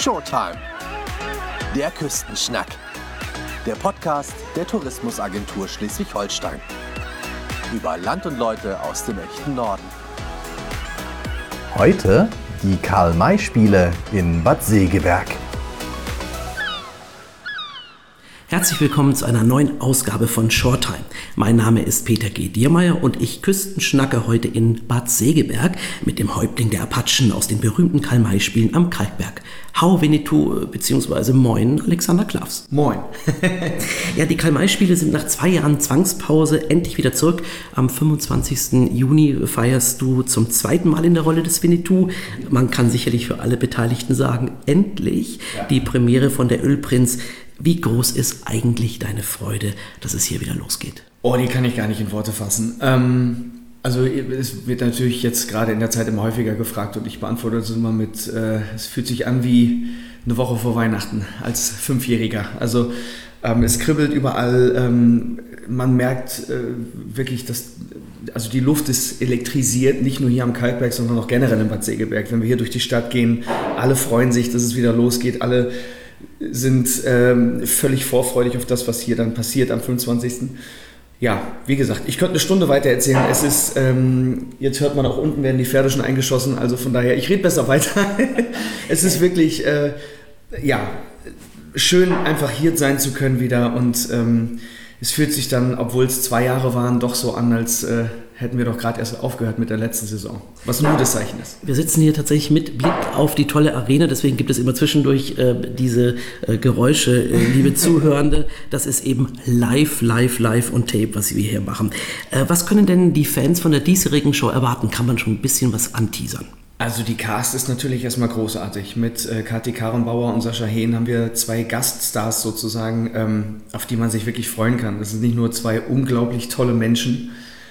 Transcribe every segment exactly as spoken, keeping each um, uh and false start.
Showtime, der Küstenschnack, der Podcast der Tourismusagentur Schleswig-Holstein. Über Land und Leute aus dem echten Norden. Heute die Karl-May-Spiele in Bad Segeberg. Herzlich willkommen zu einer neuen Ausgabe von Showtime. Mein Name ist Peter G. Diermeier und ich küstenschnacke heute in Bad Segeberg mit dem Häuptling der Apachen aus den berühmten Karl-May-Spielen am Kalkberg. Hau Winnetou bzw. Moin Alexander Klavs. Moin. Ja, die Karl-May-Spiele sind nach zwei Jahren Zwangspause endlich wieder zurück. Am fünfundzwanzigsten Juni feierst du zum zweiten Mal in der Rolle des Winnetou. Man kann sicherlich für alle Beteiligten sagen, endlich ja. Die Premiere von der Ölprinz. Wie groß ist eigentlich deine Freude, dass es hier wieder losgeht? Oh, die kann ich gar nicht in Worte fassen. Ähm, also es wird natürlich jetzt gerade in der Zeit immer häufiger gefragt und ich beantworte das immer mit, äh, es fühlt sich an wie eine Woche vor Weihnachten als Fünfjähriger. Also ähm, es kribbelt überall, ähm, man merkt äh, wirklich, dass also die Luft ist elektrisiert, nicht nur hier am Kalkberg, sondern auch generell in Bad Segeberg. Wenn wir hier durch die Stadt gehen, alle freuen sich, dass es wieder losgeht, alle sind ähm, völlig vorfreudig auf das, was hier dann passiert am fünfundzwanzigsten Ja, wie gesagt, ich könnte eine Stunde weiter erzählen. Es ist, ähm, jetzt hört man auch unten, werden die Pferde schon eingeschossen, also von daher, ich rede besser weiter. Es ist wirklich, äh, ja, schön einfach hier sein zu können wieder und ähm, es fühlt sich dann, obwohl es zwei Jahre waren, doch so an, als äh, hätten wir doch gerade erst aufgehört mit der letzten Saison. Was ein gutes Zeichen ist. Wir sitzen hier tatsächlich mit Blick auf die tolle Arena, deswegen gibt es immer zwischendurch äh, diese äh, Geräusche, äh, liebe Zuhörende. Das ist eben live, live, live on tape, was wir hier machen. Äh, was können denn die Fans von der diesjährigen Show erwarten? Kann man schon ein bisschen was anteasern? Also die Cast ist natürlich erstmal großartig. Mit äh, Kathi Karrenbauer und Sascha Hehn haben wir zwei Gaststars sozusagen, ähm, auf die man sich wirklich freuen kann. Das sind nicht nur zwei unglaublich tolle Menschen,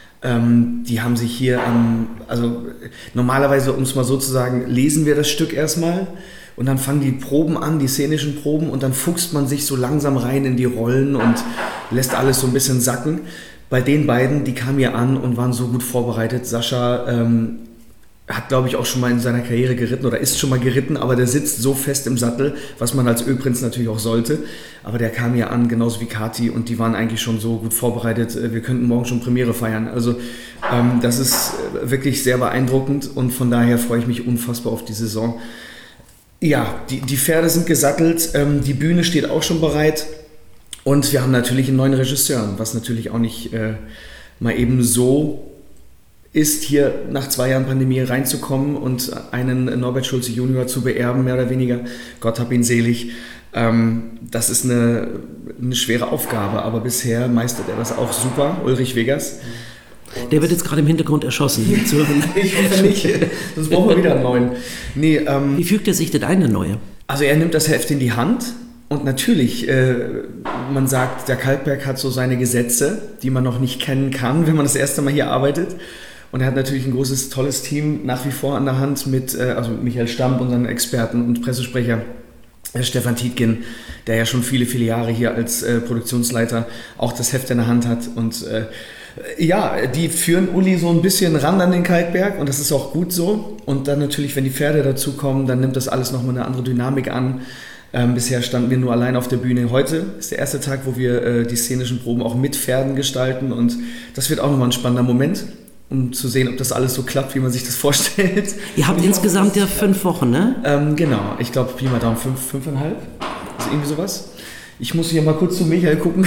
ähm, die haben sich hier, ähm, also normalerweise, um es mal so zu sagen, lesen wir das Stück erstmal und dann fangen die Proben an, die szenischen Proben und dann fuchst man sich so langsam rein in die Rollen und lässt alles so ein bisschen sacken. Bei den beiden, die kamen hier an und waren so gut vorbereitet. Sascha ähm, hat, glaube ich, auch schon mal in seiner Karriere geritten oder ist schon mal geritten, aber der sitzt so fest im Sattel, was man als Ölprinz natürlich auch sollte. Aber der kam hier an, genauso wie Kathi, und die waren eigentlich schon so gut vorbereitet. Wir könnten morgen schon Premiere feiern. Also ähm, das ist wirklich sehr beeindruckend und von daher freue ich mich unfassbar auf die Saison. Ja, die, die Pferde sind gesattelt, ähm, die Bühne steht auch schon bereit und wir haben natürlich einen neuen Regisseur, was natürlich auch nicht äh, mal eben so ist, hier nach zwei Jahren Pandemie reinzukommen und einen Norbert Schulze Junior zu beerben, mehr oder weniger. Gott hab ihn selig. Ähm, das ist eine, eine schwere Aufgabe, aber bisher meistert er das auch super. Ulrich Vegas. Der wird jetzt gerade im Hintergrund erschossen. Ich hoffe nicht, sonst brauchen wir wieder einen neuen. Nee, ähm, Wie fügt er sich denn ein, der Neue? Also er nimmt das Heft in die Hand. Und natürlich, äh, man sagt, der Kalkberg hat so seine Gesetze, die man noch nicht kennen kann, wenn man das erste Mal hier arbeitet. Und er hat natürlich ein großes, tolles Team nach wie vor an der Hand mit, äh, also mit Michael Stamp, unseren Experten und Pressesprecher, äh, Stefan Tietgen, der ja schon viele, viele Jahre hier als äh, Produktionsleiter auch das Heft in der Hand hat. Und äh, ja, die führen Uli so ein bisschen ran an den Kalkberg und das ist auch gut so. Und dann natürlich, wenn die Pferde dazukommen, dann nimmt das alles nochmal eine andere Dynamik an. Ähm, bisher standen wir nur allein auf der Bühne. Heute ist der erste Tag, wo wir äh, die szenischen Proben auch mit Pferden gestalten und das wird auch nochmal ein spannender Moment, um zu sehen, ob das alles so klappt, wie man sich das vorstellt. Ihr habt insgesamt ja fünf Wochen, ne? Ähm, genau, ich glaube, Pi mal Daumen, fünf, fünfeinhalb, ist irgendwie sowas. Ich muss hier mal kurz zu Michael gucken.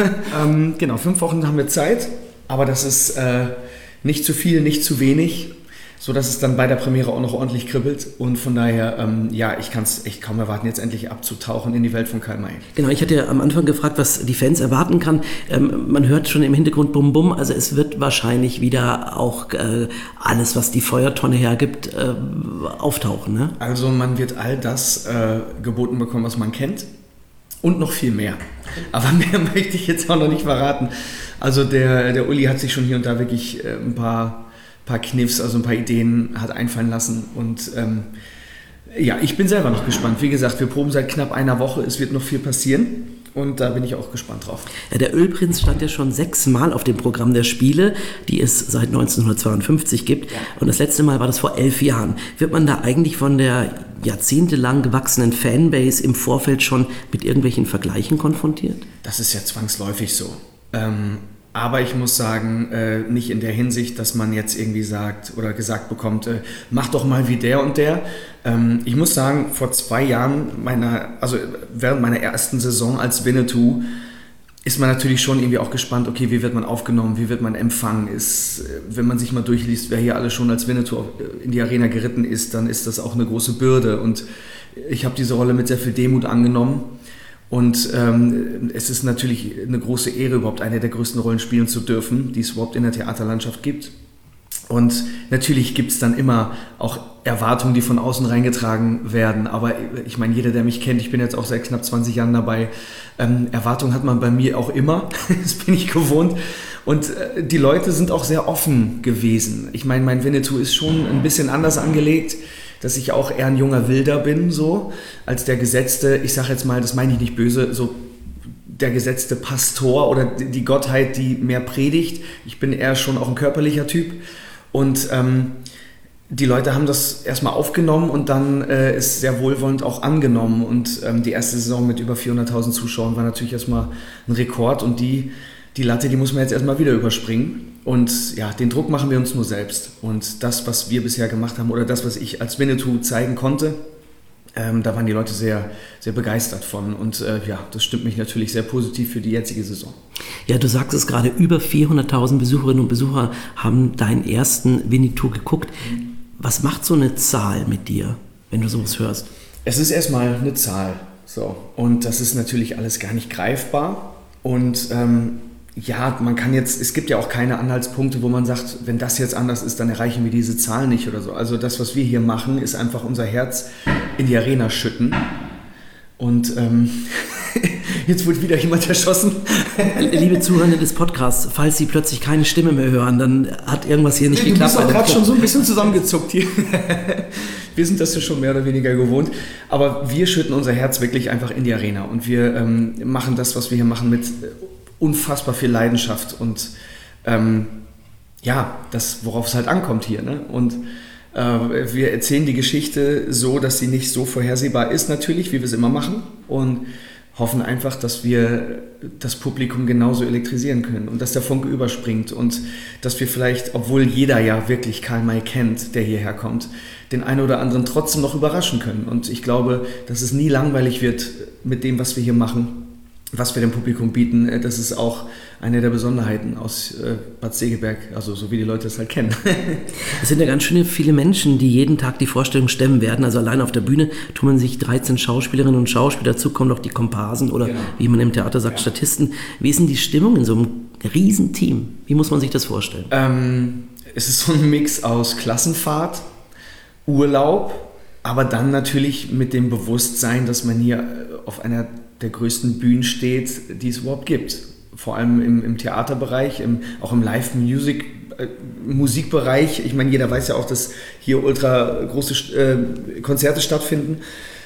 ähm, genau, fünf Wochen haben wir Zeit, aber das ist äh, nicht zu viel, nicht zu wenig, sodass es dann bei der Premiere auch noch ordentlich kribbelt. Und von daher, ähm, ja, ich kann es echt kaum erwarten, jetzt endlich abzutauchen in die Welt von Karl-May. Genau, ich hatte ja am Anfang gefragt, was die Fans erwarten kann. Ähm, man hört schon im Hintergrund Bum Bum, also es wird wahrscheinlich wieder auch äh, alles, was die Feuertonne hergibt, äh, auftauchen, ne? Also man wird all das äh, geboten bekommen, was man kennt und noch viel mehr. Aber mehr möchte ich jetzt auch noch nicht verraten. Also der, der Uli hat sich schon hier und da wirklich äh, ein paar... paar Kniffs, also ein paar Ideen hat einfallen lassen und ähm, ja, ich bin selber noch gespannt. Wie gesagt, wir proben seit knapp einer Woche, es wird noch viel passieren und da bin ich auch gespannt drauf. Ja, der Ölprinz stand ja schon sechsmal auf dem Programm der Spiele, die es seit neunzehnhundertzweiundfünfzig gibt. Ja. Und das letzte Mal war das vor elf Jahren. Wird man da eigentlich von der jahrzehntelang gewachsenen Fanbase im Vorfeld schon mit irgendwelchen Vergleichen konfrontiert? Das ist ja zwangsläufig so. Ähm, aber ich muss sagen, äh, nicht in der Hinsicht, dass man jetzt irgendwie sagt oder gesagt bekommt, äh, mach doch mal wie der und der. Ähm, ich muss sagen, vor zwei Jahren, meiner, also während meiner ersten Saison als Winnetou, ist man natürlich schon irgendwie auch gespannt, okay, wie wird man aufgenommen, wie wird man empfangen. Ist, wenn man sich mal durchliest, wer hier alles schon als Winnetou in die Arena geritten ist, dann ist das auch eine große Bürde. Und ich habe diese Rolle mit sehr viel Demut angenommen. Und ähm, es ist natürlich eine große Ehre, überhaupt eine der größten Rollen spielen zu dürfen, die es überhaupt in der Theaterlandschaft gibt. Und natürlich gibt es dann immer auch Erwartungen, die von außen reingetragen werden. Aber ich meine, jeder, der mich kennt, ich bin jetzt auch seit knapp zwanzig Jahren dabei, ähm, Erwartungen hat man bei mir auch immer. Das bin ich gewohnt. Und äh, die Leute sind auch sehr offen gewesen. Ich meine, mein Winnetou ist schon ein bisschen anders angelegt, dass ich auch eher ein junger Wilder bin, so, als der gesetzte, ich sage jetzt mal, das meine ich nicht böse, so der gesetzte Pastor oder die Gottheit, die mehr predigt. Ich bin eher schon auch ein körperlicher Typ. Und ähm, die Leute haben das erstmal aufgenommen und dann äh, ist sehr wohlwollend auch angenommen. Und ähm, die erste Saison mit über vierhunderttausend Zuschauern war natürlich erstmal ein Rekord. Und die, die Latte, die muss man jetzt erstmal wieder überspringen. Und ja, den Druck machen wir uns nur selbst. Und das, was wir bisher gemacht haben oder das, was ich als Winnetou zeigen konnte, ähm, da waren die Leute sehr, sehr begeistert von. Und äh, ja, das stimmt mich natürlich sehr positiv für die jetzige Saison. Ja, du sagst es gerade, über vierhunderttausend Besucherinnen und Besucher haben deinen ersten Winnetou geguckt. Was macht so eine Zahl mit dir, wenn du sowas hörst? Es ist erstmal eine Zahl. So. Und das ist natürlich alles gar nicht greifbar. Und ähm, ja, man kann jetzt, es gibt ja auch keine Anhaltspunkte, wo man sagt, wenn das jetzt anders ist, dann erreichen wir diese Zahl nicht oder so. Also das, was wir hier machen, ist einfach unser Herz in die Arena schütten. Und ähm, jetzt wurde wieder jemand erschossen. Liebe Zuhörer des Podcasts, falls Sie plötzlich keine Stimme mehr hören, dann hat irgendwas hier nicht du geklappt. Du bist auch gerade schon so ein bisschen zusammengezuckt hier. Wir sind das ja schon mehr oder weniger gewohnt. Aber wir schütten unser Herz wirklich einfach in die Arena. Und wir ähm, machen das, was wir hier machen, mit unfassbar viel Leidenschaft. Und ähm, ja, das, worauf es halt ankommt hier. Ne? Und äh, wir erzählen die Geschichte so, dass sie nicht so vorhersehbar ist natürlich, wie wir es immer machen. Und hoffen einfach, dass wir das Publikum genauso elektrisieren können und dass der Funke überspringt und dass wir vielleicht, obwohl jeder ja wirklich Karl May kennt, der hierher kommt, den einen oder anderen trotzdem noch überraschen können. Und ich glaube, dass es nie langweilig wird mit dem, was wir hier machen, was wir dem Publikum bieten. Das ist auch eine der Besonderheiten aus Bad Segeberg, also so wie die Leute es halt kennen. Es sind ja ganz schön viele Menschen, die jeden Tag die Vorstellung stemmen werden. Also allein auf der Bühne tummeln sich dreizehn Schauspielerinnen und Schauspieler, dazu kommen noch die Komparsen oder genau, wie man im Theater sagt, ja, Statisten. Wie ist denn die Stimmung in so einem Riesenteam? Wie muss man sich das vorstellen? Ähm, es ist so ein Mix aus Klassenfahrt, Urlaub, aber dann natürlich mit dem Bewusstsein, dass man hier auf einer der größten Bühnen steht, die es überhaupt gibt. Vor allem im, im Theaterbereich, im, auch im Live-Music, äh, Musikbereich. Ich meine, jeder weiß ja auch, dass hier ultra große äh, Konzerte stattfinden.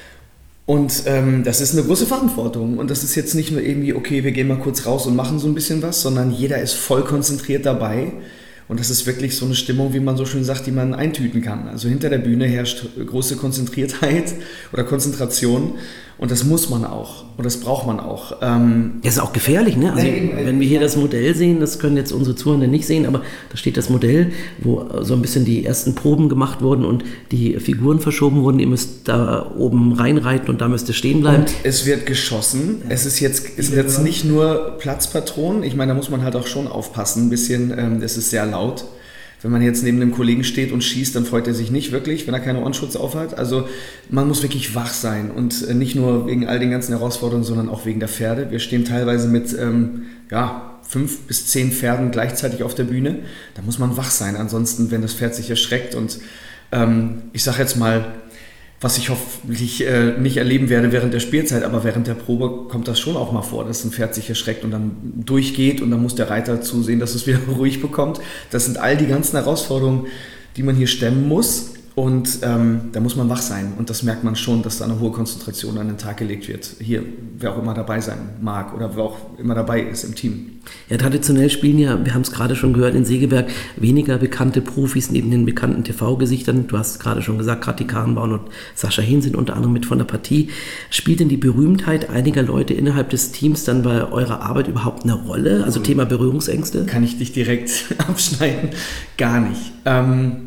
Und ähm, das ist eine große Verantwortung. Und das ist jetzt nicht nur irgendwie, okay, wir gehen mal kurz raus und machen so ein bisschen was, sondern jeder ist voll konzentriert dabei. Und das ist wirklich so eine Stimmung, wie man so schön sagt, die man eintüten kann. Also hinter der Bühne herrscht große Konzentriertheit oder Konzentration. Und das muss man auch. Und das braucht man auch. Ähm das ist auch gefährlich, ne? Also, Nein, wenn wir hier das Modell sehen, das können jetzt unsere Zuhörer nicht sehen, aber da steht das Modell, wo so ein bisschen die ersten Proben gemacht wurden und die Figuren verschoben wurden. Ihr müsst da oben reinreiten und da müsst ihr stehen bleiben. Und es wird geschossen. Ja. Es ist jetzt, es ist jetzt nicht nur Platzpatronen. Ich meine, da muss man halt auch schon aufpassen. Ein bisschen, ähm, das ist sehr laut. Wenn man jetzt neben einem Kollegen steht und schießt, dann freut er sich nicht wirklich, wenn er keine Ohrenschutz aufhat. Also man muss wirklich wach sein und nicht nur wegen all den ganzen Herausforderungen, sondern auch wegen der Pferde. Wir stehen teilweise mit ähm, ja, fünf bis zehn Pferden gleichzeitig auf der Bühne. Da muss man wach sein, ansonsten, wenn das Pferd sich erschreckt. Und ähm, ich sage jetzt mal, was ich hoffentlich äh, nicht erleben werde während der Spielzeit, aber während der Probe kommt das schon auch mal vor, dass ein Pferd sich erschreckt und dann durchgeht und dann muss der Reiter zusehen, dass es wieder ruhig bekommt. Das sind all die ganzen Herausforderungen, die man hier stemmen muss Und ähm, da muss man wach sein. Und das merkt man schon, dass da eine hohe Konzentration an den Tag gelegt wird. Hier, wer auch immer dabei sein mag oder wer auch immer dabei ist im Team. Ja, traditionell spielen ja, wir haben es gerade schon gehört, in Segeberg weniger bekannte Profis neben den bekannten T V-Gesichtern. Du hast gerade schon gesagt, Kathi Karrenbauer und Sascha Hehn sind unter anderem mit von der Partie. Spielt denn die Berühmtheit einiger Leute innerhalb des Teams dann bei eurer Arbeit überhaupt eine Rolle? Also Thema Berührungsängste? Kann ich dich direkt abschneiden? Gar nicht. Ähm,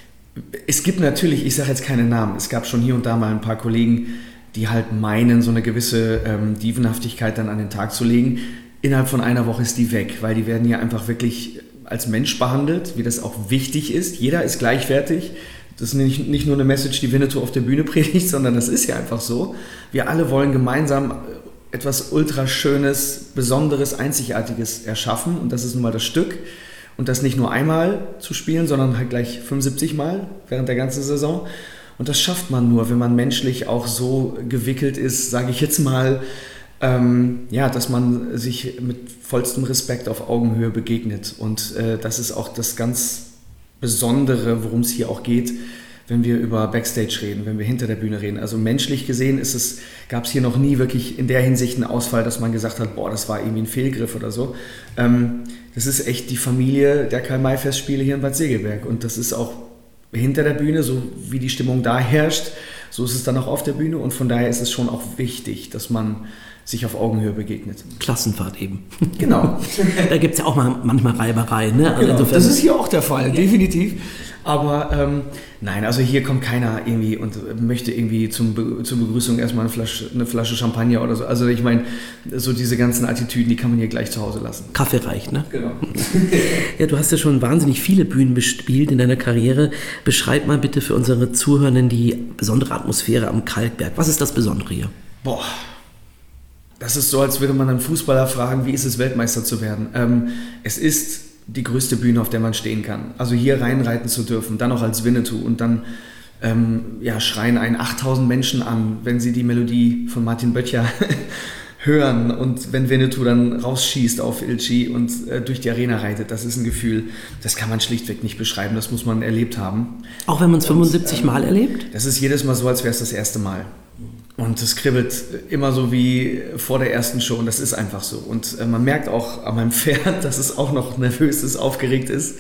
Es gibt natürlich, ich sage jetzt keine Namen, es gab schon hier und da mal ein paar Kollegen, die halt meinen, so eine gewisse ähm, Dievenhaftigkeit dann an den Tag zu legen. Innerhalb von einer Woche ist die weg, weil die werden ja einfach wirklich als Mensch behandelt, wie das auch wichtig ist. Jeder ist gleichwertig. Das ist nicht, nicht nur eine Message, die Winnetou auf der Bühne predigt, sondern das ist ja einfach so. Wir alle wollen gemeinsam etwas ultraschönes, Besonderes, Einzigartiges erschaffen und das ist nun mal das Stück. Und das nicht nur einmal zu spielen, sondern halt gleich fünfundsiebzig Mal während der ganzen Saison. Und das schafft man nur, wenn man menschlich auch so gewickelt ist, sage ich jetzt mal, ähm, ja, dass man sich mit vollstem Respekt auf Augenhöhe begegnet. Und äh, das ist auch das ganz Besondere, worum es hier auch geht, wenn wir über Backstage reden, wenn wir hinter der Bühne reden. Also menschlich gesehen ist es, gab es hier noch nie wirklich in der Hinsicht einen Ausfall, dass man gesagt hat, boah, das war irgendwie ein Fehlgriff oder so. Ähm, das ist echt die Familie der Karl-May-Festspiele hier in Bad Segeberg. Und das ist auch hinter der Bühne, so wie die Stimmung da herrscht, so ist es dann auch auf der Bühne. Und von daher ist es schon auch wichtig, dass man sich auf Augenhöhe begegnet. Klassenfahrt eben. Genau. Da gibt es ja auch mal, manchmal Reibereien. Ne? Genau. Also das ist hier auch der Fall, definitiv. Aber ähm, nein, also hier kommt keiner irgendwie und möchte irgendwie zum Be- zur Begrüßung erstmal eine Flasche, eine Flasche Champagner oder so. Also ich meine, so diese ganzen Attitüden, die kann man hier gleich zu Hause lassen. Kaffee reicht, ne? Genau. Ja, du hast ja schon wahnsinnig viele Bühnen bespielt in deiner Karriere. Beschreib mal bitte für unsere Zuhörenden die besondere Atmosphäre am Kalkberg. Was ist das Besondere hier? Boah, das ist so, als würde man einen Fußballer fragen, wie ist es, Weltmeister zu werden. Ähm, es ist die größte Bühne, auf der man stehen kann. Also hier reinreiten zu dürfen, dann auch als Winnetou und dann ähm, ja, schreien einen achttausend Menschen an, wenn sie die Melodie von Martin Böttcher hören und wenn Winnetou dann rausschießt auf Ilchi und äh, durch die Arena reitet. Das ist ein Gefühl, das kann man schlichtweg nicht beschreiben, das muss man erlebt haben. Auch wenn man es fünfundsiebzig und, Mal erlebt? Das ist jedes Mal so, als wäre es das erste Mal. Und es kribbelt immer so wie vor der ersten Show und das ist einfach so. Und äh, man merkt auch an meinem Pferd, dass es auch noch nervös ist, aufgeregt ist.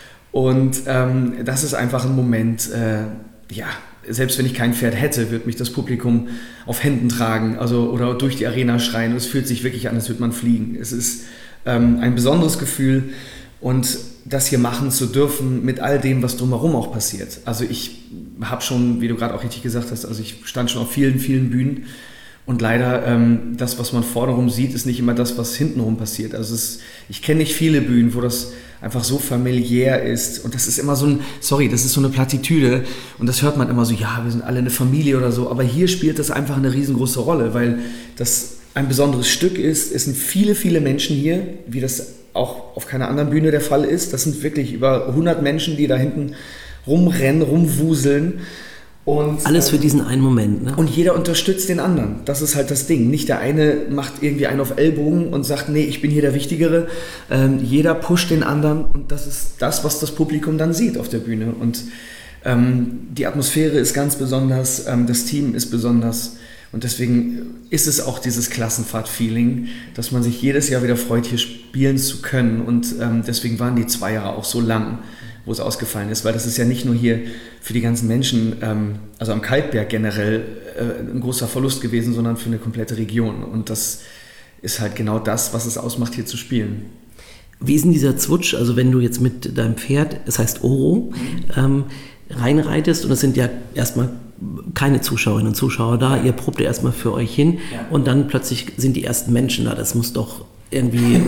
Und ähm, das ist einfach ein Moment, äh, ja, selbst wenn ich kein Pferd hätte, wird mich das Publikum auf Händen tragen, also oder durch die Arena schreien. Und es fühlt sich wirklich an, als würde man fliegen. Es ist ähm, ein besonderes Gefühl und das hier machen zu dürfen mit all dem, was drumherum auch passiert. Also ich habe schon, wie du gerade auch richtig gesagt hast, also ich stand schon auf vielen, vielen Bühnen und leider ähm, das, was man vornerum sieht, ist nicht immer das, was hintenrum passiert. Also es, ich kenne nicht viele Bühnen, wo das einfach so familiär ist und das ist immer so ein, sorry, das ist so eine Plattitüde und das hört man immer so, ja, wir sind alle eine Familie oder so, aber hier spielt das einfach eine riesengroße Rolle, weil das ein besonderes Stück ist. Es sind viele, viele Menschen hier, wie das auch auf keiner anderen Bühne der Fall ist. Das sind wirklich über hundert Menschen, die da hinten rumrennen, rumwuseln. Und, alles für diesen einen Moment, ne? Und jeder unterstützt den anderen. Das ist halt das Ding. Nicht der eine macht irgendwie einen auf Ellbogen und sagt, nee, ich bin hier der Wichtigere. Ähm, jeder pusht den anderen und das ist das, was das Publikum dann sieht auf der Bühne. Und ähm, die Atmosphäre ist ganz besonders, ähm, das Team ist besonders. Und deswegen ist es auch dieses Klassenfahrt-Feeling, dass man sich jedes Jahr wieder freut, hier spielen zu können. Und ähm, deswegen waren die zwei Jahre auch so lang, wo es ausgefallen ist. Weil das ist ja nicht nur hier für die ganzen Menschen, ähm, also am Kalkberg generell, äh, ein großer Verlust gewesen, sondern für eine komplette Region. Und das ist halt genau das, was es ausmacht, hier zu spielen. Wie ist denn dieser Zwutsch, also wenn du jetzt mit deinem Pferd, es heißt Oro, ähm, reinreitest und es sind ja erstmal keine Zuschauerinnen und Zuschauer da, ihr probt ja erstmal für euch hin ja. Und dann plötzlich sind die ersten Menschen da, das muss doch irgendwie...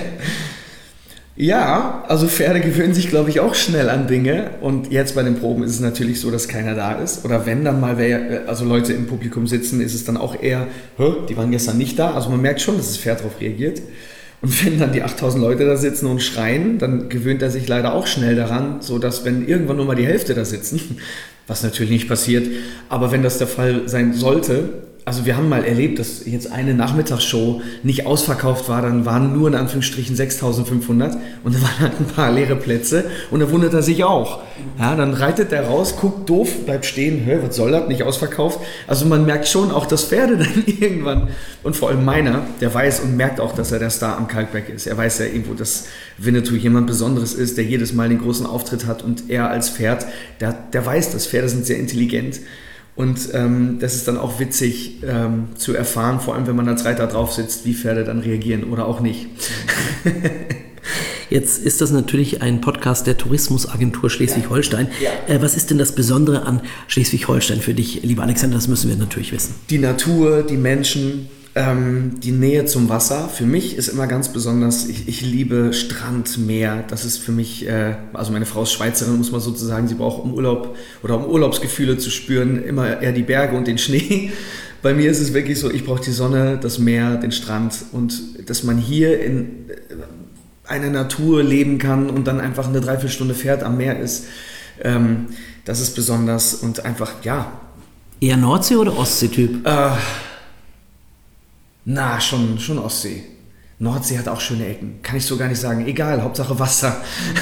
Ja, also Pferde gewöhnen sich, glaube ich, auch schnell an Dinge und jetzt bei den Proben ist es natürlich so, dass keiner da ist oder wenn dann mal wer, also Leute im Publikum sitzen, ist es dann auch eher, die waren gestern nicht da, also man merkt schon, dass das Pferd darauf reagiert. Und wenn dann die achttausend Leute da sitzen und schreien, dann gewöhnt er sich leider auch schnell daran, sodass wenn irgendwann nur mal die Hälfte da sitzen, was natürlich nicht passiert, aber wenn das der Fall sein sollte, also wir haben mal erlebt, dass jetzt eine Nachmittagsshow nicht ausverkauft war, dann waren nur in Anführungsstrichen sechstausendfünfhundert und da waren halt ein paar leere Plätze und da wundert er sich auch. Ja, dann reitet er raus, guckt doof, bleibt stehen, hä, was soll das, nicht ausverkauft? Also man merkt schon auch, dass Pferde dann irgendwann, und vor allem meiner, der weiß und merkt auch, dass er der Star am Kalkberg ist. Er weiß ja irgendwo, dass Winnetou jemand Besonderes ist, der jedes Mal den großen Auftritt hat und er als Pferd, der, der weiß, dass Pferde sind sehr intelligent. Und ähm, das ist dann auch witzig ähm, zu erfahren, vor allem wenn man als Reiter drauf sitzt, wie Pferde dann reagieren oder auch nicht. Jetzt ist das natürlich ein Podcast der Tourismusagentur Schleswig-Holstein. Ja. Äh, was ist denn das Besondere an Schleswig-Holstein für dich, lieber Alexander? Das müssen wir natürlich wissen. Die Natur, die Menschen, ähm, die Nähe zum Wasser. Für mich ist immer ganz besonders, ich, ich liebe Strand, Meer. Das ist für mich, äh, also meine Frau ist Schweizerin, muss man sozusagen, sie braucht um Urlaub oder um Urlaubsgefühle zu spüren, immer eher die Berge und den Schnee. Bei mir ist es wirklich so, ich brauche die Sonne, das Meer, den Strand und dass man hier in eine Natur leben kann und dann einfach eine Dreiviertelstunde fährt am Meer ist, ähm, das ist besonders und einfach, ja. Eher Nordsee- oder Ostsee-Typ? Äh, na, schon, schon Ostsee. Nordsee hat auch schöne Ecken, kann ich so gar nicht sagen. Egal, Hauptsache Wasser.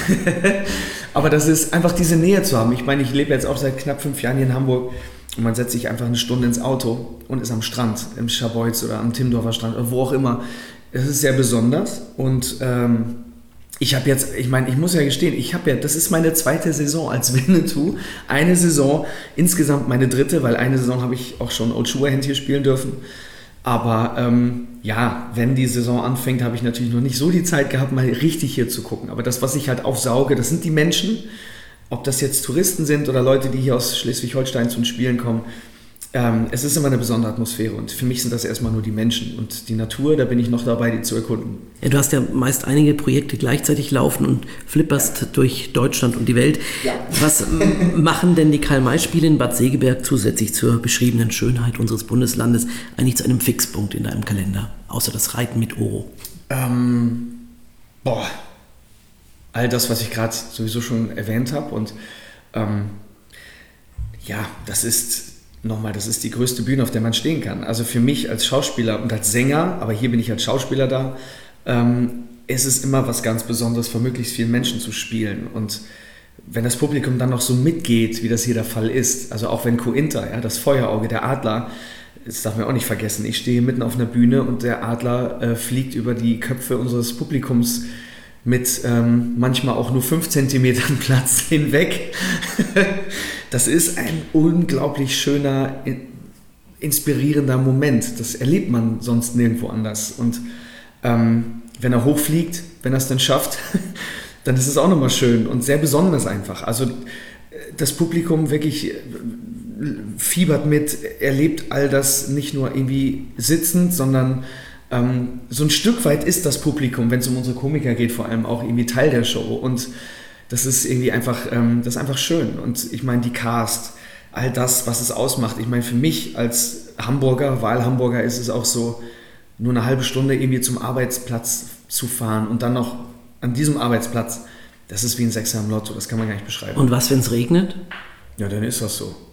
Aber das ist einfach diese Nähe zu haben. Ich meine, ich lebe jetzt auch seit knapp fünf Jahren hier in Hamburg und man setzt sich einfach eine Stunde ins Auto und ist am Strand, im Scharbeutz oder am Timmendorfer Strand oder wo auch immer. Es ist sehr besonders und ähm, ich habe jetzt, ich meine, ich muss ja gestehen, ich habe ja, das ist meine zweite Saison als Winnetou, eine Saison, insgesamt meine dritte, weil eine Saison habe ich auch schon Old Shatterhand hier spielen dürfen, aber ähm, ja, wenn die Saison anfängt, habe ich natürlich noch nicht so die Zeit gehabt, mal richtig hier zu gucken, aber das, was ich halt aufsauge, das sind die Menschen, ob das jetzt Touristen sind oder Leute, die hier aus Schleswig-Holstein zum Spielen kommen. Ähm, es ist immer eine besondere Atmosphäre und für mich sind das erstmal nur die Menschen und die Natur, da bin ich noch dabei, die zu erkunden. Ja, du hast ja meist einige Projekte gleichzeitig laufen und flipperst ja. durch Deutschland und die Welt. Ja. Was machen denn die Karl-May-Spiele in Bad Segeberg zusätzlich zur beschriebenen Schönheit unseres Bundeslandes eigentlich zu einem Fixpunkt in deinem Kalender, außer das Reiten mit Oro? Ähm, boah, all das, was ich gerade sowieso schon erwähnt habe und ähm, ja, das ist... Nochmal, das ist die größte Bühne, auf der man stehen kann. Also für mich als Schauspieler und als Sänger, aber hier bin ich als Schauspieler da, ähm, ist es immer was ganz Besonderes, vor möglichst vielen Menschen zu spielen. Und wenn das Publikum dann noch so mitgeht, wie das hier der Fall ist, also auch wenn Cointer, ja, das Feuerauge, der Adler, das darf man auch nicht vergessen, ich stehe mitten auf einer Bühne und der Adler äh, fliegt über die Köpfe unseres Publikums mit ähm, manchmal auch nur fünf Zentimetern Platz hinweg. Das ist ein unglaublich schöner, inspirierender Moment. Das erlebt man sonst nirgendwo anders. Und ähm, wenn er hochfliegt, wenn er es dann schafft, dann ist es auch nochmal schön und sehr besonders einfach. Also das Publikum wirklich fiebert mit, erlebt all das nicht nur irgendwie sitzend, sondern ähm, so ein Stück weit ist das Publikum, wenn es um unsere Komiker geht, vor allem auch irgendwie Teil der Show. Und das ist irgendwie einfach, ähm, das ist einfach schön. Und ich meine, die Cast, all das, was es ausmacht. Ich meine, für mich als Hamburger, Wahlhamburger, ist es auch so, nur eine halbe Stunde irgendwie zum Arbeitsplatz zu fahren und dann noch an diesem Arbeitsplatz, das ist wie ein Sechser im Lotto, das kann man gar nicht beschreiben. Und was, wenn es regnet? Ja, dann ist das so.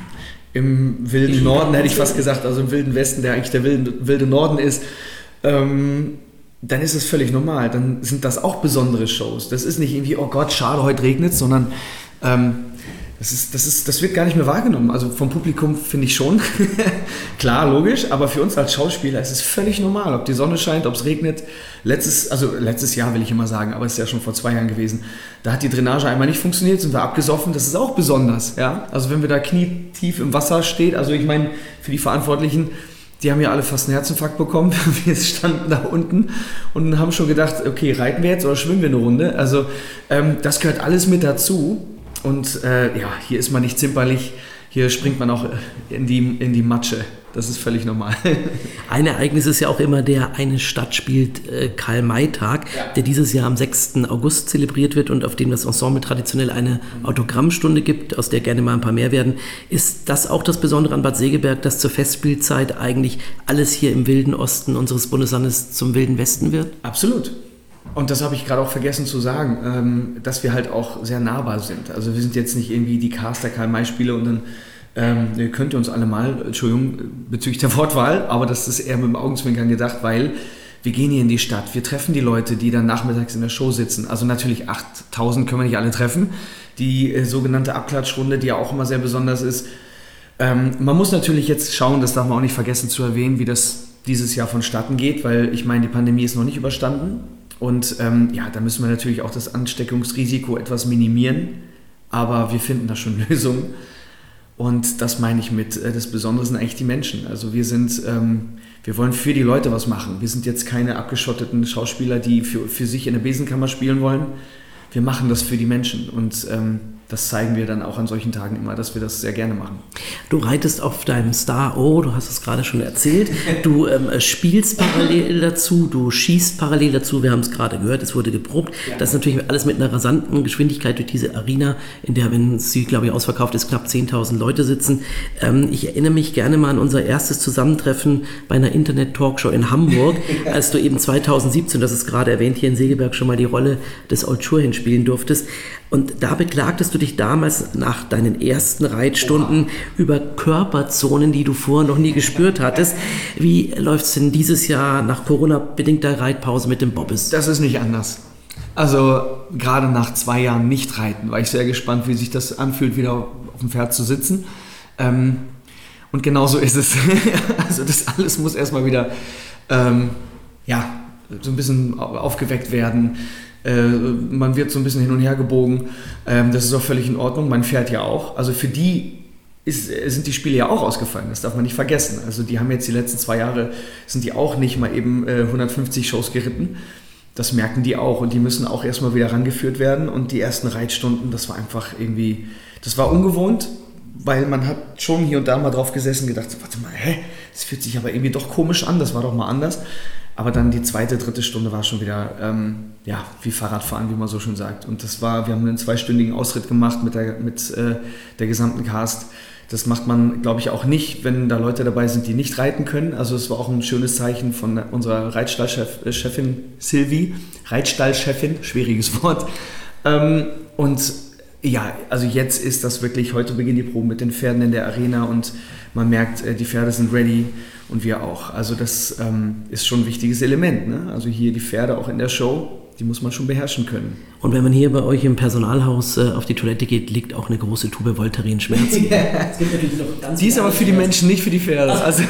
Im wilden Norden hätte ich fast gesagt, also im wilden Westen, der eigentlich der wilde, wilde Norden ist, ähm, dann ist es völlig normal. Dann sind das auch besondere Shows. Das ist nicht irgendwie, oh Gott, schade, heute regnet es, sondern ähm, das, ist, das, ist, das wird gar nicht mehr wahrgenommen. Also vom Publikum finde ich schon. Klar, logisch, aber für uns als Schauspieler ist es völlig normal, ob die Sonne scheint, ob es regnet. Letztes, also letztes Jahr will ich immer sagen, aber es ist ja schon vor zwei Jahren gewesen. Da hat die Drainage einmal nicht funktioniert, sind wir abgesoffen. Das ist auch besonders. Ja? Also wenn wir da knietief im Wasser stehen, also ich meine, für die Verantwortlichen, die haben ja alle fast einen Herzinfarkt bekommen. Wir standen da unten und haben schon gedacht, okay, reiten wir jetzt oder schwimmen wir eine Runde? Also ähm, das gehört alles mit dazu. Und äh, ja, hier ist man nicht zimperlich, hier springt man auch in die, in die Matsche. Das ist völlig normal. Ein Ereignis ist ja auch immer der Eine Stadt spielt äh, Karl-May-Tag, ja. der dieses Jahr am sechsten August zelebriert wird und auf dem das Ensemble traditionell eine Autogrammstunde gibt, aus der gerne mal ein paar mehr werden. Ist das auch das Besondere an Bad Segeberg, dass zur Festspielzeit eigentlich alles hier im wilden Osten unseres Bundeslandes zum wilden Westen wird? Absolut. Und das habe ich gerade auch vergessen zu sagen, dass wir halt auch sehr nahbar sind. Also wir sind jetzt nicht irgendwie die Cast der Karl-May-Spiele und dann Ähm, ihr könnt uns alle mal, Entschuldigung, bezüglich der Wortwahl, aber das ist eher mit dem Augenzwinkern gedacht, weil wir gehen hier in die Stadt, wir treffen die Leute, die dann nachmittags in der Show sitzen. Also natürlich achttausend können wir nicht alle treffen. Die äh, sogenannte Abklatschrunde, die ja auch immer sehr besonders ist. Ähm, man muss natürlich jetzt schauen, das darf man auch nicht vergessen zu erwähnen, wie das dieses Jahr vonstatten geht, weil ich meine, die Pandemie ist noch nicht überstanden. Und ähm, ja, da müssen wir natürlich auch das Ansteckungsrisiko etwas minimieren. Aber wir finden da schon Lösungen. Und das meine ich mit, äh, das Besondere sind eigentlich die Menschen. Also wir sind, ähm, wir wollen für die Leute was machen. Wir sind jetzt keine abgeschotteten Schauspieler, die für, für sich in der Besenkammer spielen wollen. Wir machen das für die Menschen. Und ähm, das zeigen wir dann auch an solchen Tagen immer, dass wir das sehr gerne machen. Du reitest auf deinem Star, oh, du hast es gerade schon erzählt, du ähm, spielst parallel dazu, du schießt parallel dazu, wir haben es gerade gehört, es wurde geprobt. Ja. Das ist natürlich alles mit einer rasanten Geschwindigkeit durch diese Arena, in der, wenn sie, glaube ich, ausverkauft ist, knapp zehntausend Leute sitzen. Ähm, ich erinnere mich gerne mal an unser erstes Zusammentreffen bei einer Internet-Talkshow in Hamburg, ja. als du eben zweitausendsiebzehn, das ist gerade erwähnt, hier in Segeberg schon mal die Rolle des Old Schurhin spielen durftest. Und da beklagtest du dich damals nach deinen ersten Reitstunden Oha. über Körperzonen, die du vorher noch nie gespürt hattest. Wie läuft es denn dieses Jahr nach Corona-bedingter Reitpause mit dem Bobbes? Das ist nicht anders. Also gerade nach zwei Jahren nicht reiten, war ich sehr gespannt, wie sich das anfühlt, wieder auf dem Pferd zu sitzen. Ähm, und genau so ist es. Also das alles muss erstmal wieder ähm, ja, so ein bisschen aufgeweckt werden. Äh, man wird so ein bisschen hin und her gebogen. Ähm, das ist auch völlig in Ordnung. Mein Pferd ja auch. Also für die ist, sind die Spiele ja auch ausgefallen. Das darf man nicht vergessen. Also die haben jetzt die letzten zwei Jahre, sind die auch nicht mal eben äh, hundertfünfzig Shows geritten. Das merken die auch. Und die müssen auch erstmal wieder rangeführt werden. Und die ersten Reitstunden, das war einfach irgendwie, das war ungewohnt. Weil man hat schon hier und da mal drauf gesessen und gedacht, warte mal, hä? Das fühlt sich aber irgendwie doch komisch an. Das war doch mal anders. Aber dann die zweite, dritte Stunde war schon wieder, ähm, ja, wie Fahrradfahren, wie man so schön sagt. Und das war, wir haben einen zweistündigen Ausritt gemacht mit der, mit, äh, der gesamten Cast. Das macht man, glaube ich, auch nicht, wenn da Leute dabei sind, die nicht reiten können. Also es war auch ein schönes Zeichen von unserer Reitstallchefin Sylvie. Reitstallchefin, schwieriges Wort. Ähm, und ja, also jetzt ist das wirklich, heute beginnen die Proben mit den Pferden in der Arena und man merkt, die Pferde sind ready und wir auch. Also das ähm, ist schon ein wichtiges Element, ne? Also hier die Pferde auch in der Show, die muss man schon beherrschen können. Und wenn man hier bei euch im Personalhaus äh, auf die Toilette geht, liegt auch eine große Tube Voltaren Schmerzen. Ja. Die ist aber für die Menschen, nicht für die Pferde. Also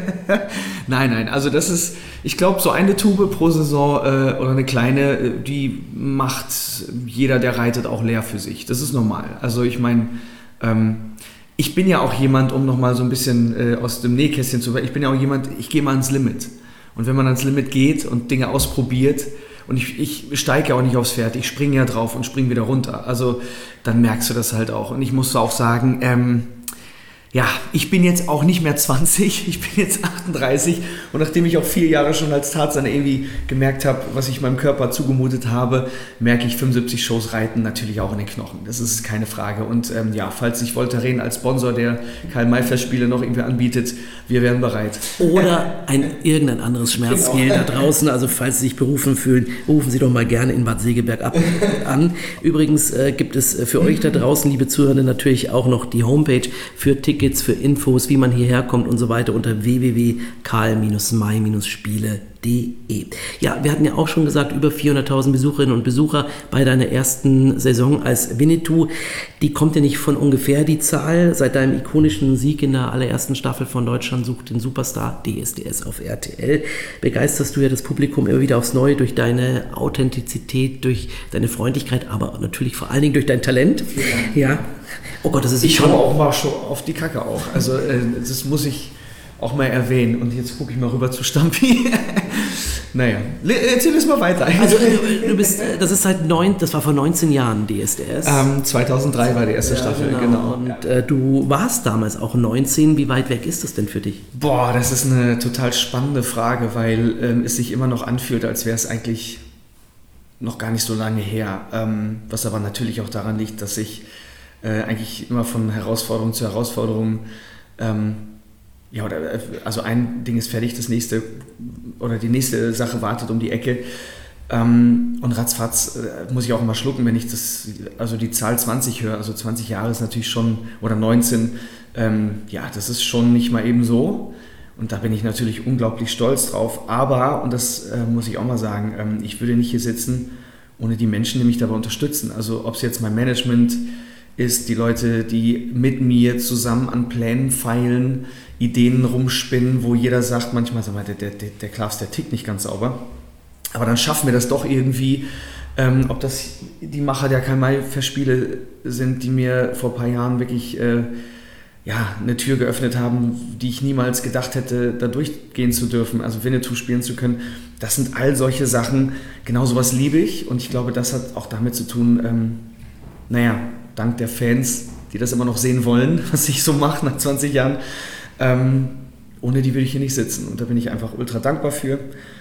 nein, nein, also das ist, ich glaube, so eine Tube pro Saison äh, oder eine kleine, äh, die macht jeder, der reitet, auch leer für sich. Das ist normal. Also ich meine, ähm, ich bin ja auch jemand, um nochmal so ein bisschen äh, aus dem Nähkästchen zu, ich bin ja auch jemand, ich gehe mal ans Limit. Und wenn man ans Limit geht und Dinge ausprobiert, und ich, ich steige ja auch nicht aufs Pferd, ich springe ja drauf und springe wieder runter. Also dann merkst du das halt auch. Und ich muss auch sagen, ähm, ja, ich bin jetzt auch nicht mehr zwanzig, ich bin jetzt achtunddreißig und nachdem ich auch vier Jahre schon als Tarzan irgendwie gemerkt habe, was ich meinem Körper zugemutet habe, merke ich fünfundsiebzig Shows reiten natürlich auch in den Knochen. Das ist keine Frage. Und ähm, ja, falls sich Voltaren als Sponsor der Karl-May-Festspiele noch irgendwie anbietet, wir wären bereit. Oder ein irgendein anderes Schmerzgel genau. da draußen. Also falls Sie sich berufen fühlen, rufen Sie doch mal gerne in Bad Segeberg ab, an. Übrigens äh, gibt es für euch da draußen, liebe Zuhörer, natürlich auch noch die Homepage für Tickets, für Infos, wie man hierher kommt und so weiter unter w w w punkt karl may spiele punkt de. Ja, wir hatten ja auch schon gesagt, über vierhunderttausend Besucherinnen und Besucher bei deiner ersten Saison als Winnetou. Die kommt ja nicht von ungefähr, die Zahl. Seit deinem ikonischen Sieg in der allerersten Staffel von Deutschland sucht den Superstar D S D S auf R T L. Begeisterst du ja das Publikum immer wieder aufs Neue durch deine Authentizität, durch deine Freundlichkeit, aber natürlich vor allen Dingen durch dein Talent. Ja. ja. Oh Gott, das ist ich habe auch mal schon auf die Kacke auch. Also äh, das muss ich auch mal erwähnen. Und jetzt gucke ich mal rüber zu Stampi. Naja, erzähl es mal weiter. Also du bist, das ist seit neun, das war vor neunzehn Jahren D S D S. Ähm, zweitausenddrei war die erste ja, Staffel, genau. genau. Und äh, du warst damals auch neunzehn. Wie weit weg ist das denn für dich? Boah, das ist eine total spannende Frage, weil ähm, es sich immer noch anfühlt, als wäre es eigentlich noch gar nicht so lange her. Ähm, was aber natürlich auch daran liegt, dass ich äh, eigentlich immer von Herausforderung zu Herausforderung ähm, ja, oder, also ein Ding ist fertig, das nächste oder die nächste Sache wartet um die Ecke. Ähm, und ratzfatz äh, muss ich auch immer schlucken, wenn ich das, also die Zahl zwanzig höre. Also zwanzig Jahre ist natürlich schon, oder neunzehn, ähm, ja, das ist schon nicht mal eben so. Und da bin ich natürlich unglaublich stolz drauf. Aber, und das äh, muss ich auch mal sagen, ähm, ich würde nicht hier sitzen ohne die Menschen, die mich dabei unterstützen. Also ob es jetzt mein Management ist, die Leute, die mit mir zusammen an Plänen feilen, Ideen rumspinnen, wo jeder sagt, manchmal sag mal, der, der, der Klaas, der tickt nicht ganz sauber. Aber dann schaffen wir das doch irgendwie, ähm, ob das die Macher der Karl-May-Festspiele sind, die mir vor ein paar Jahren wirklich äh, ja, eine Tür geöffnet haben, die ich niemals gedacht hätte, da durchgehen zu dürfen, also Winnetou spielen zu können. Das sind all solche Sachen, genau sowas liebe ich und ich glaube, das hat auch damit zu tun, ähm, naja, dank der Fans, die das immer noch sehen wollen, was ich so mache nach zwanzig Jahren, ähm, ohne die würde ich hier nicht sitzen und da bin ich einfach ultra dankbar für.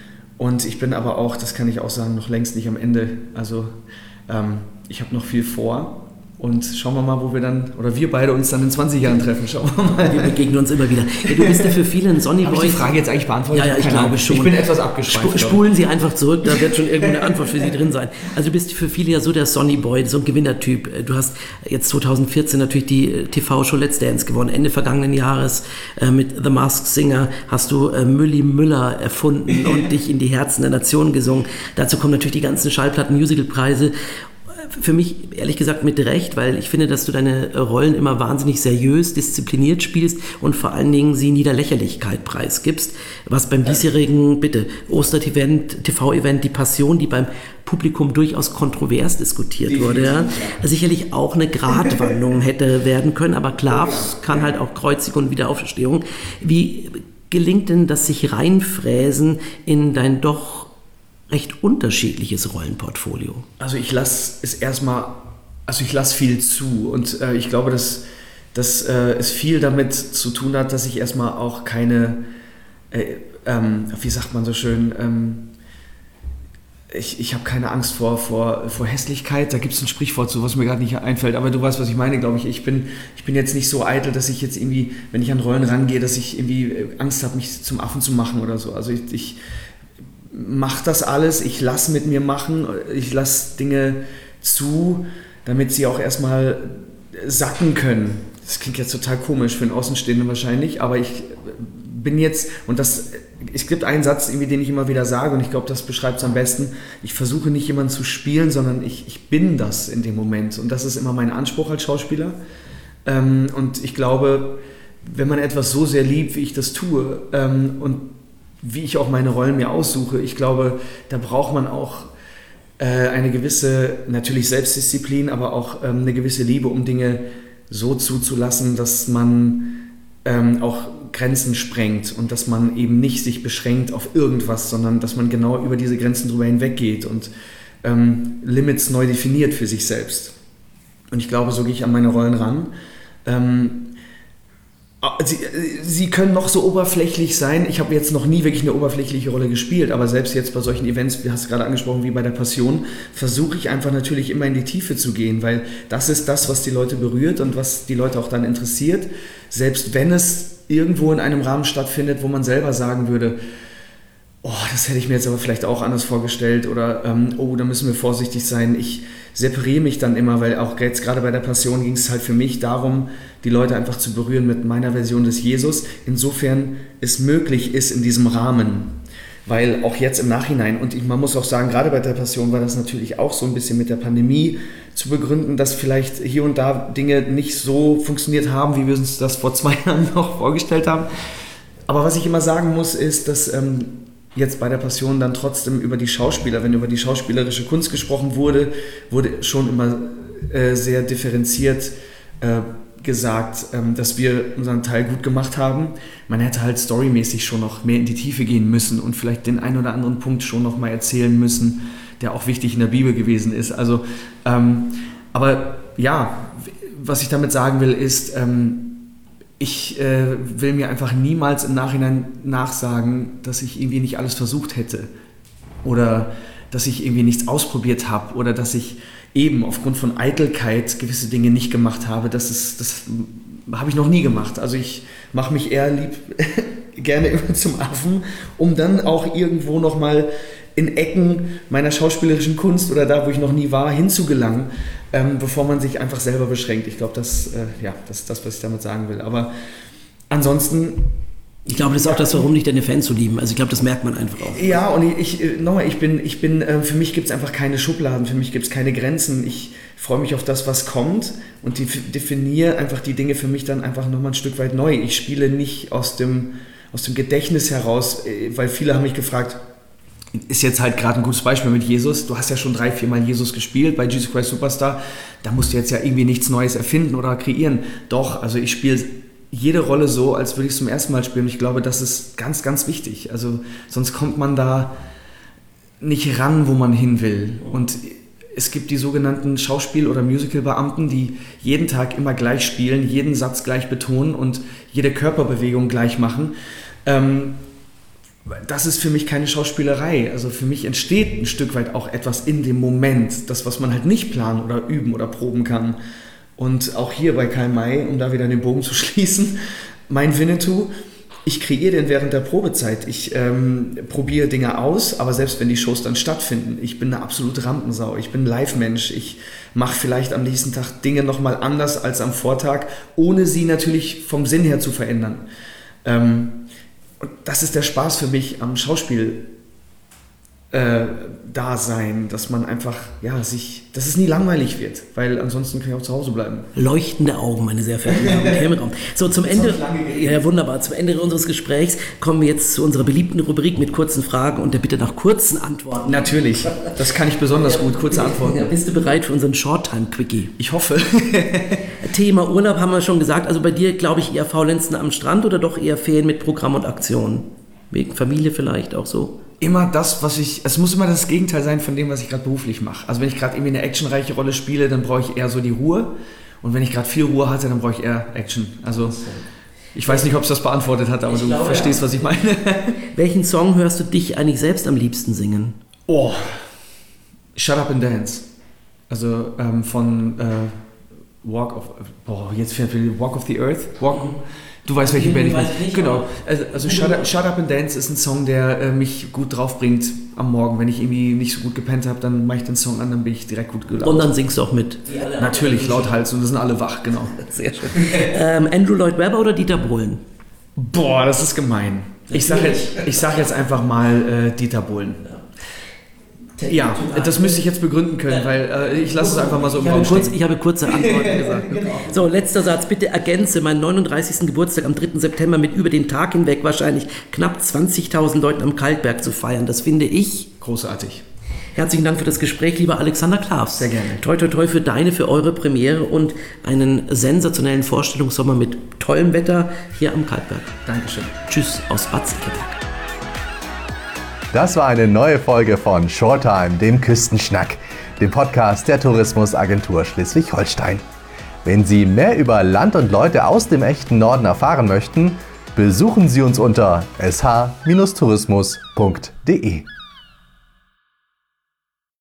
Und ich bin aber auch, das kann ich auch sagen, noch längst nicht am Ende. Also ähm, ich habe noch viel vor und schauen wir mal, wo wir dann, oder wir beide uns dann in zwanzig Jahren treffen. Schauen wir mal. Wir begegnen uns immer wieder. Ja, du bist ja für viele ein Sonny Boy. Habe ich die Frage jetzt eigentlich beantwortet? Ja, ja, ich Keine glaube Ahnung. schon. Ich bin etwas abgeschweift. Sp- spulen Sie einfach zurück, da wird schon irgendwo eine Antwort für Sie drin sein. Also du bist für viele ja so der Sonny Boy, so ein Gewinnertyp. Du hast jetzt zwanzig vierzehn natürlich die T V-Show Let's Dance gewonnen. Ende vergangenen Jahres äh, mit The Masked Singer hast du äh, Mülli Müller erfunden und dich in die Herzen der Nation gesungen. Dazu kommen natürlich die ganzen Schallplatten-Musical-Preise. Für mich, ehrlich gesagt, mit Recht, weil ich finde, dass du deine Rollen immer wahnsinnig seriös, diszipliniert spielst und vor allen Dingen sie nie der Lächerlichkeit preisgibst, was beim diesjährigen, bitte, Oster-Event, T V-Event, die Passion, die beim Publikum durchaus kontrovers diskutiert wurde, ja, sicherlich auch eine Gratwanderung hätte werden können, aber klar, es kann halt auch Kreuzigung und Wiederauferstehung. Wie gelingt denn das sich reinfräsen in dein doch recht unterschiedliches Rollenportfolio? Also ich lasse es erstmal, also ich lasse viel zu und äh, ich glaube, dass, dass äh, es viel damit zu tun hat, dass ich erstmal auch keine, äh, ähm, wie sagt man so schön, ähm, ich, ich habe keine Angst vor, vor, vor Hässlichkeit. Da gibt es ein Sprichwort zu, was mir gerade nicht einfällt, aber du weißt, was ich meine, glaube ich. Ich bin, ich bin jetzt nicht so eitel, dass ich jetzt irgendwie, wenn ich an Rollen rangehe, dass ich irgendwie Angst habe, mich zum Affen zu machen oder so. Also ich, ich mach das alles, ich lasse mit mir machen, ich lasse Dinge zu, damit sie auch erstmal sacken können. Das klingt jetzt total komisch für einen Außenstehenden wahrscheinlich, aber ich bin jetzt, und das, es gibt einen Satz, irgendwie, den ich immer wieder sage und ich glaube, das beschreibt es am besten, ich versuche nicht jemanden zu spielen, sondern ich, ich bin das in dem Moment und das ist immer mein Anspruch als Schauspieler und ich glaube, wenn man etwas so sehr liebt, wie ich das tue und wie ich auch meine Rollen mir aussuche. Ich glaube, da braucht man auch äh, eine gewisse, natürlich Selbstdisziplin, aber auch ähm, eine gewisse Liebe, um Dinge so zuzulassen, dass man ähm, auch Grenzen sprengt und dass man eben nicht sich beschränkt auf irgendwas, sondern dass man genau über diese Grenzen drüber hinweggeht und ähm, Limits neu definiert für sich selbst. Und ich glaube, so gehe ich an meine Rollen ran. Ähm, Sie, sie können noch so oberflächlich sein. Ich habe jetzt noch nie wirklich eine oberflächliche Rolle gespielt, aber selbst jetzt bei solchen Events, wie hast du gerade angesprochen, wie bei der Passion, versuche ich einfach natürlich immer in die Tiefe zu gehen, weil das ist das, was die Leute berührt und was die Leute auch dann interessiert. Selbst wenn es irgendwo in einem Rahmen stattfindet, wo man selber sagen würde, oh, das hätte ich mir jetzt aber vielleicht auch anders vorgestellt oder ähm, oh, da müssen wir vorsichtig sein. Ich separiere mich dann immer, weil auch jetzt gerade bei der Passion ging es halt für mich darum, die Leute einfach zu berühren mit meiner Version des Jesus, insofern es möglich ist in diesem Rahmen. Weil auch jetzt im Nachhinein, und ich, man muss auch sagen, gerade bei der Passion war das natürlich auch so ein bisschen mit der Pandemie zu begründen, dass vielleicht hier und da Dinge nicht so funktioniert haben, wie wir uns das vor zwei Jahren noch vorgestellt haben. Aber was ich immer sagen muss, ist, dass ähm, jetzt bei der Passion dann trotzdem über die Schauspieler, wenn über die schauspielerische Kunst gesprochen wurde, wurde schon immer äh, sehr differenziert äh, gesagt, ähm, dass wir unseren Teil gut gemacht haben. Man hätte halt storymäßig schon noch mehr in die Tiefe gehen müssen und vielleicht den einen oder anderen Punkt schon noch mal erzählen müssen, der auch wichtig in der Bibel gewesen ist. Also, ähm, aber ja, was ich damit sagen will, ist, ähm, ich äh, will mir einfach niemals im Nachhinein nachsagen, dass ich irgendwie nicht alles versucht hätte oder dass ich irgendwie nichts ausprobiert habe oder dass ich eben aufgrund von Eitelkeit gewisse Dinge nicht gemacht habe. Das ist, das habe ich noch nie gemacht. Also ich mache mich eher lieb gerne immer zum Affen, um dann auch irgendwo nochmal in Ecken meiner schauspielerischen Kunst oder da, wo ich noch nie war, hinzugelangen, ähm, bevor man sich einfach selber beschränkt. Ich glaube, das, äh, ja, das ist das, was ich damit sagen will. Aber ansonsten... Ich glaube, das ist auch das, warum dich deine Fans so lieben. Also ich glaube, das merkt man einfach auch. Ja, und ich, ich nochmal, ich bin, ich bin, äh, für mich gibt es einfach keine Schubladen, für mich gibt es keine Grenzen. Ich freue mich auf das, was kommt und die, definiere einfach die Dinge für mich dann einfach nochmal ein Stück weit neu. Ich spiele nicht aus dem, aus dem Gedächtnis heraus, weil viele haben mich gefragt, ist jetzt halt gerade ein gutes Beispiel mit Jesus. Du hast ja schon drei, vier Mal Jesus gespielt bei Jesus Christ Superstar. Da musst du jetzt ja irgendwie nichts Neues erfinden oder kreieren. Doch, also ich spiele jede Rolle so, als würde ich es zum ersten Mal spielen. Ich glaube, das ist ganz, ganz wichtig. Also sonst kommt man da nicht ran, wo man hin will. Und es gibt die sogenannten Schauspiel- oder Musical-Beamten, die jeden Tag immer gleich spielen, jeden Satz gleich betonen und jede Körperbewegung gleich machen. Ähm, das ist für mich keine Schauspielerei. Also für mich entsteht ein Stück weit auch etwas in dem Moment. Das, was man halt nicht planen oder üben oder proben kann. Und auch hier bei Karl May, um da wieder den Bogen zu schließen, mein Winnetou, ich kreiere den während der Probezeit. Ich ähm, probiere Dinge aus, aber selbst wenn die Shows dann stattfinden, ich bin eine absolute Rampensau. Ich bin ein Live-Mensch. Ich mache vielleicht am nächsten Tag Dinge nochmal anders als am Vortag, ohne sie natürlich vom Sinn her zu verändern. Ähm, und das ist der Spaß für mich am Schauspiel. Äh, da sein, dass man einfach, ja, sich, dass es nie langweilig wird, weil ansonsten kann ich auch zu Hause bleiben. Leuchtende Augen, meine sehr verehrten Damen und Herren. So, zum Ende, ja, wunderbar, zum Ende unseres Gesprächs kommen wir jetzt zu unserer beliebten Rubrik mit kurzen Fragen und der Bitte nach kurzen Antworten. Natürlich, das kann ich besonders gut, kurze Antworten. Ja, bist du bereit für unseren Short-Time-Quickie? Ich hoffe. Thema Urlaub haben wir schon gesagt, also bei dir, glaube ich, eher Faulenzen am Strand oder doch eher Ferien mit Programm und Aktion? Wegen Familie vielleicht auch so? Immer das, was ich, es muss immer das Gegenteil sein von dem, was ich gerade beruflich mache. Also wenn ich gerade irgendwie eine actionreiche Rolle spiele, dann brauche ich eher so die Ruhe. Und wenn ich gerade viel Ruhe hatte, dann brauche ich eher Action. Also ich weiß nicht, ob es das beantwortet hat, aber ich du glaube, verstehst, ja. Was ich meine. Welchen Song hörst du dich eigentlich selbst am liebsten singen? Oh, Shut Up and Dance. Also ähm, von äh, Walk of, boah, jetzt fällt mir Walk of the Earth. Walk, mhm. Du weißt, welche Band ich meine. Genau. Also, also Shut, Up, Shut Up and Dance ist ein Song, der äh, mich gut draufbringt am Morgen. Wenn ich irgendwie nicht so gut gepennt habe, dann mache ich den Song an, dann bin ich direkt gut gelaunt. Und dann singst du auch mit? Natürlich, lauthals, und da sind alle wach, genau. Sehr schön. ähm, Andrew Lloyd Webber oder Dieter Bohlen? Boah, das ist gemein. Ich sage jetzt, ich sag jetzt einfach mal äh, Dieter Bohlen. Ja, das müsste ich jetzt begründen können, weil äh, ich lasse es einfach mal so im Raum stehen. Ich habe kurze Antworten gesagt. So, letzter Satz. Bitte ergänze meinen neununddreißigsten Geburtstag am dritten September mit über den Tag hinweg wahrscheinlich knapp zwanzigtausend Leuten am Kaltberg zu feiern. Das finde ich großartig. Herzlichen Dank für das Gespräch, lieber Alexander Klavs. Sehr gerne. Toi, toi, toi für deine, für eure Premiere und einen sensationellen Vorstellungssommer mit tollem Wetter hier am Kaltberg. Dankeschön. Tschüss aus Bad Segeberg. Das war eine neue Folge von Shorttime, dem Küstenschnack, dem Podcast der Tourismusagentur Schleswig-Holstein. Wenn Sie mehr über Land und Leute aus dem echten Norden erfahren möchten, besuchen Sie uns unter s h Bindestrich tourismus punkt d e.